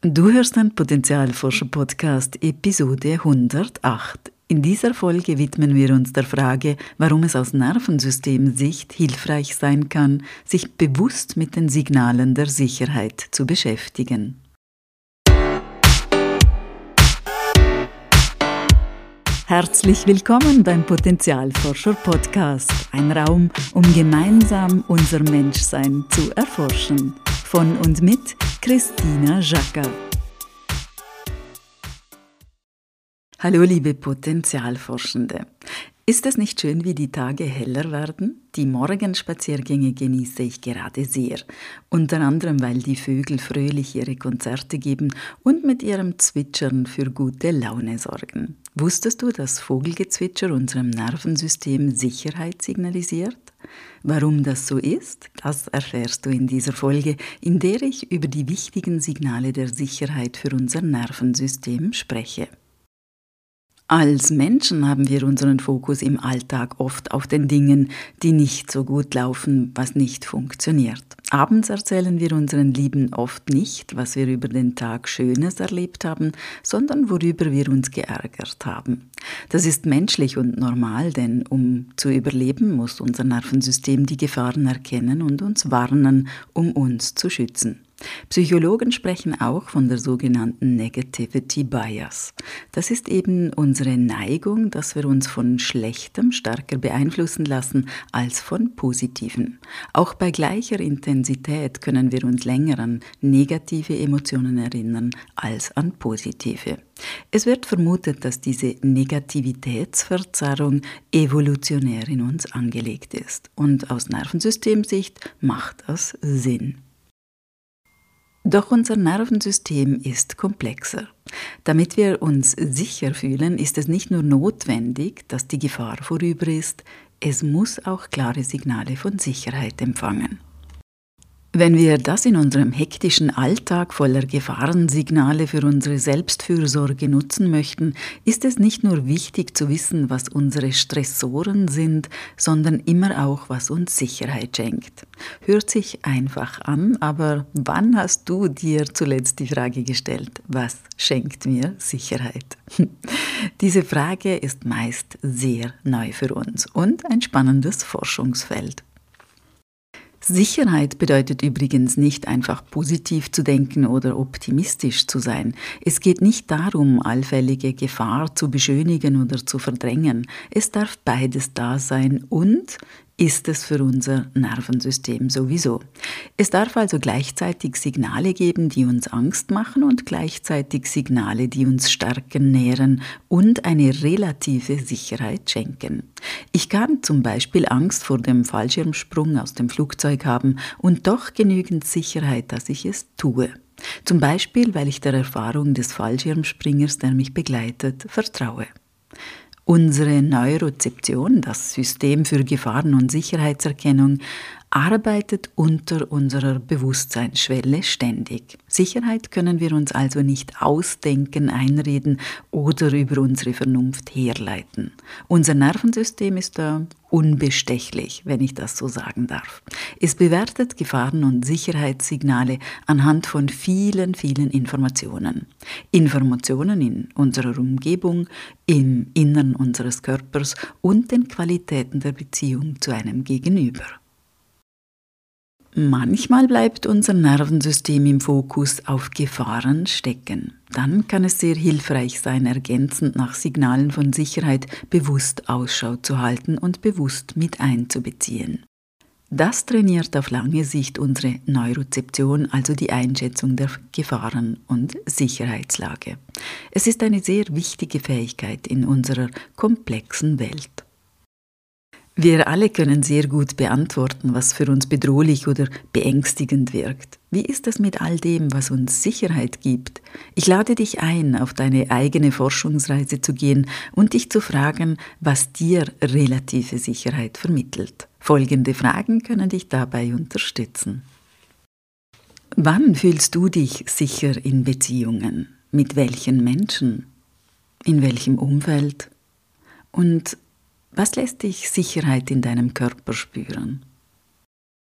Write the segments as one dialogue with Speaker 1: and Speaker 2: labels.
Speaker 1: Du hörst den Potenzialforscher-Podcast Episode 108. In dieser Folge widmen wir uns der Frage, warum es aus Nervensystemsicht hilfreich sein kann, sich bewusst mit den Signalen der Sicherheit zu beschäftigen. Herzlich willkommen beim Potenzialforscher-Podcast, ein Raum, um gemeinsam unser Menschsein zu erforschen. Von und mit Christina Jacker. Hallo liebe Potenzialforschende. Ist es nicht schön, wie die Tage heller werden? Die Morgenspaziergänge genieße ich gerade sehr. Unter anderem, weil die Vögel fröhlich ihre Konzerte geben und mit ihrem Zwitschern für gute Laune sorgen. Wusstest du, dass Vogelgezwitscher unserem Nervensystem Sicherheit signalisiert? Warum das so ist, das erfährst du in dieser Folge, in der ich über die wichtigen Signale der Sicherheit für unser Nervensystem spreche. Als Menschen haben wir unseren Fokus im Alltag oft auf den Dingen, die nicht so gut laufen, was nicht funktioniert. Abends erzählen wir unseren Lieben oft nicht, was wir über den Tag Schönes erlebt haben, sondern worüber wir uns geärgert haben. Das ist menschlich und normal, denn um zu überleben, muss unser Nervensystem die Gefahren erkennen und uns warnen, um uns zu schützen. Psychologen sprechen auch von der sogenannten Negativity Bias. Das ist eben unsere Neigung, dass wir uns von Schlechtem stärker beeinflussen lassen als von Positivem. Auch bei gleicher Intensität können wir uns länger an negative Emotionen erinnern als an positive. Es wird vermutet, dass diese Negativitätsverzerrung evolutionär in uns angelegt ist. Und aus Nervensystemsicht macht das Sinn. Doch unser Nervensystem ist komplexer. Damit wir uns sicher fühlen, ist es nicht nur notwendig, dass die Gefahr vorüber ist, es muss auch klare Signale von Sicherheit empfangen. Wenn wir das in unserem hektischen Alltag voller Gefahrensignale für unsere Selbstfürsorge nutzen möchten, ist es nicht nur wichtig zu wissen, was unsere Stressoren sind, sondern immer auch, was uns Sicherheit schenkt. Hört sich einfach an, aber wann hast du dir zuletzt die Frage gestellt, was schenkt mir Sicherheit? Diese Frage ist meist sehr neu für uns und ein spannendes Forschungsfeld. Sicherheit bedeutet übrigens nicht einfach positiv zu denken oder optimistisch zu sein. Es geht nicht darum, allfällige Gefahr zu beschönigen oder zu verdrängen. Es darf beides da sein und ist es für unser Nervensystem sowieso. Es darf also gleichzeitig Signale geben, die uns Angst machen und gleichzeitig Signale, die uns stärken, nähren und eine relative Sicherheit schenken. Ich kann zum Beispiel Angst vor dem Fallschirmsprung aus dem Flugzeug haben und doch genügend Sicherheit, dass ich es tue. Zum Beispiel, weil ich der Erfahrung des Fallschirmspringers, der mich begleitet, vertraue. Unsere Neurozeption, das System für Gefahren- und Sicherheitserkennung, arbeitet unter unserer Bewusstseinsschwelle ständig. Sicherheit können wir uns also nicht ausdenken, einreden oder über unsere Vernunft herleiten. Unser Nervensystem ist da unbestechlich, wenn ich das so sagen darf. Es bewertet Gefahren- und Sicherheitssignale anhand von vielen, vielen Informationen. Informationen in unserer Umgebung, im Innern unseres Körpers und den Qualitäten der Beziehung zu einem Gegenüber. Manchmal bleibt unser Nervensystem im Fokus auf Gefahren stecken. Dann kann es sehr hilfreich sein, ergänzend nach Signalen von Sicherheit bewusst Ausschau zu halten und bewusst mit einzubeziehen. Das trainiert auf lange Sicht unsere Neurozeption, also die Einschätzung der Gefahren- und Sicherheitslage. Es ist eine sehr wichtige Fähigkeit in unserer komplexen Welt. Wir alle können sehr gut beantworten, was für uns bedrohlich oder beängstigend wirkt. Wie ist es mit all dem, was uns Sicherheit gibt? Ich lade dich ein, auf deine eigene Forschungsreise zu gehen und dich zu fragen, was dir relative Sicherheit vermittelt. Folgende Fragen können dich dabei unterstützen. Wann fühlst du dich sicher in Beziehungen? Mit welchen Menschen? In welchem Umfeld? Und was lässt dich Sicherheit in deinem Körper spüren?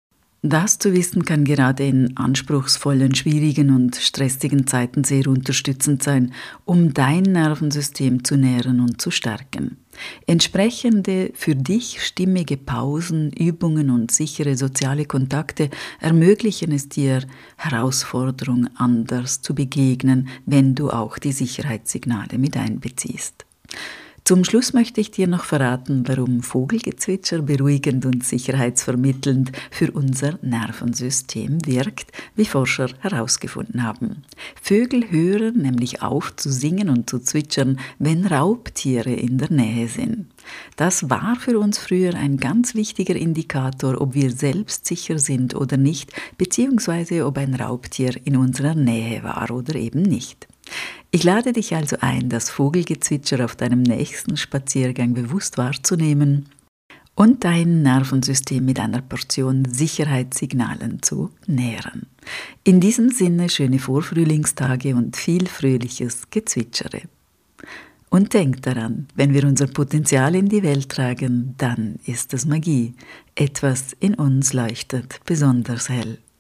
Speaker 1: Das zu wissen kann gerade in anspruchsvollen, schwierigen und stressigen Zeiten sehr unterstützend sein, um dein Nervensystem zu nähren und zu stärken. Entsprechende für dich stimmige Pausen, Übungen und sichere soziale Kontakte ermöglichen es dir, Herausforderungen anders zu begegnen, wenn du auch die Sicherheitssignale mit einbeziehst. Zum Schluss möchte ich dir noch verraten, warum Vogelgezwitscher beruhigend und sicherheitsvermittelnd für unser Nervensystem wirkt, wie Forscher herausgefunden haben. Vögel hören nämlich auf zu singen und zu zwitschern, wenn Raubtiere in der Nähe sind. Das war für uns früher ein ganz wichtiger Indikator, ob wir selbst sicher sind oder nicht, beziehungsweise ob ein Raubtier in unserer Nähe war oder eben nicht. Ich lade dich also ein, das Vogelgezwitscher auf deinem nächsten Spaziergang bewusst wahrzunehmen und dein Nervensystem mit einer Portion Sicherheitssignalen zu nähren. In diesem Sinne schöne Vorfrühlingstage und viel fröhliches Gezwitschere. Und denk daran, wenn wir unser Potenzial in die Welt tragen, dann ist es Magie. Etwas in uns leuchtet besonders hell.